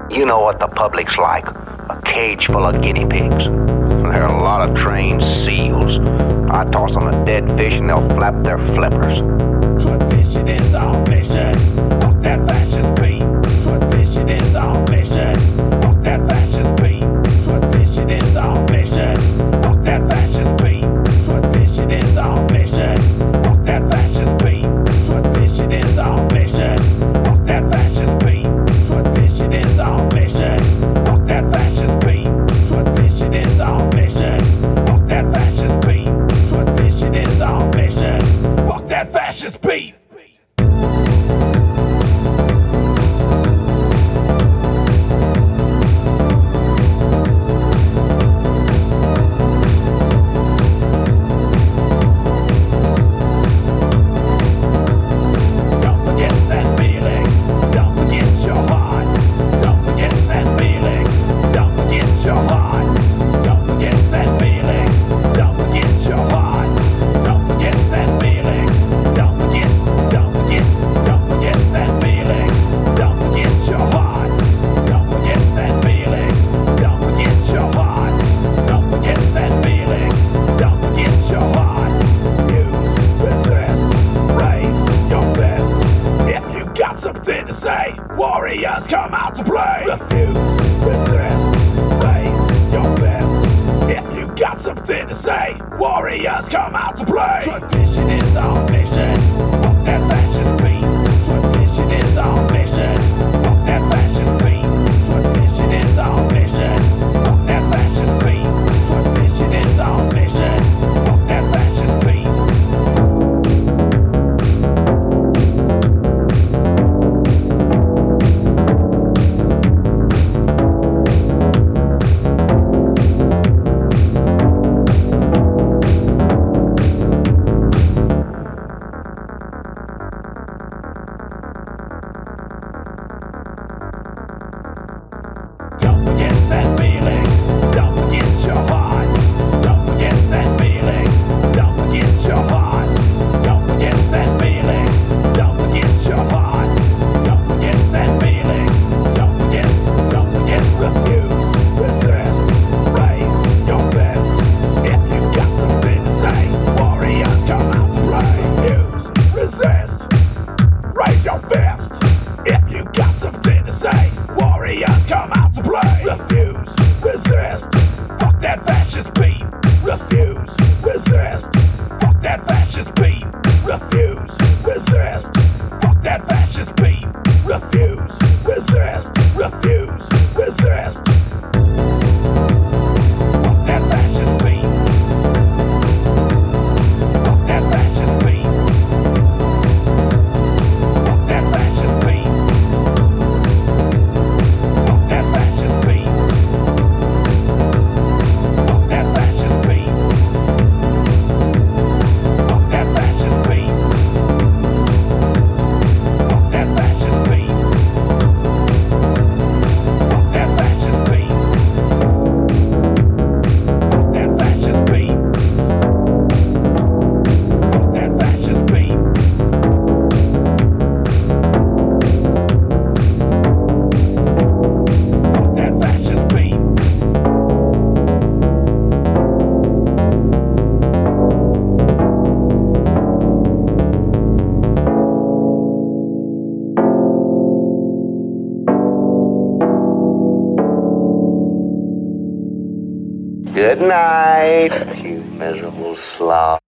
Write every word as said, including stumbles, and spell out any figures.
You know what the public's like. A cage full of guinea pigs. There are a lot of trained seals. I toss them a dead fish and they'll flap their flippers. Tradition is our mission. Fuck that fascist beat. Tradition is our mission. Fuck that fascist beat. Tradition is our mission. Fuck that fascist beat. Tradition is our mission. Fuck that fascist beat. Tradition is our mission. Fuck that fascist beat. Tradition is our mission. Fuck that fascist beat. Tradition is our mission. Fuck that fascist beat. Tradition is our mission. Fuck that fascist beat. Something to say, warriors come out to play. Refuse, resist, raise your fist. If you got something to say, warriors come out to play. Tradition is our mission. Fuck that fascist beat. Tradition is our mission. Fuck that fascist beat. Tradition is our mission. Fuck that fascist beat. Tradition is our mission. Fuck that fascist beat. Don't forget that feeling. Don't forget your heart. Don't forget that feeling. Don't forget your heart. Don't forget that feeling. Don't forget your heart. Don't forget that feeling. Don't forget. Don't forget. Refuse. Resist. Raise your fist. If you got something to say, warriors come out to play. Refuse. Resist. Raise your fist. If you got something to say, warriors come out to play. Refuse, resist, fuck that fascist beat. Refuse, resist, fuck that fascist beat. Refuse, resist, fuck that fascist beat. Refuse, resist, refuse, resist. Fuck that fascist beat. Fuck that fascist beat. Fuck that fascist beat. Good night, you miserable slob.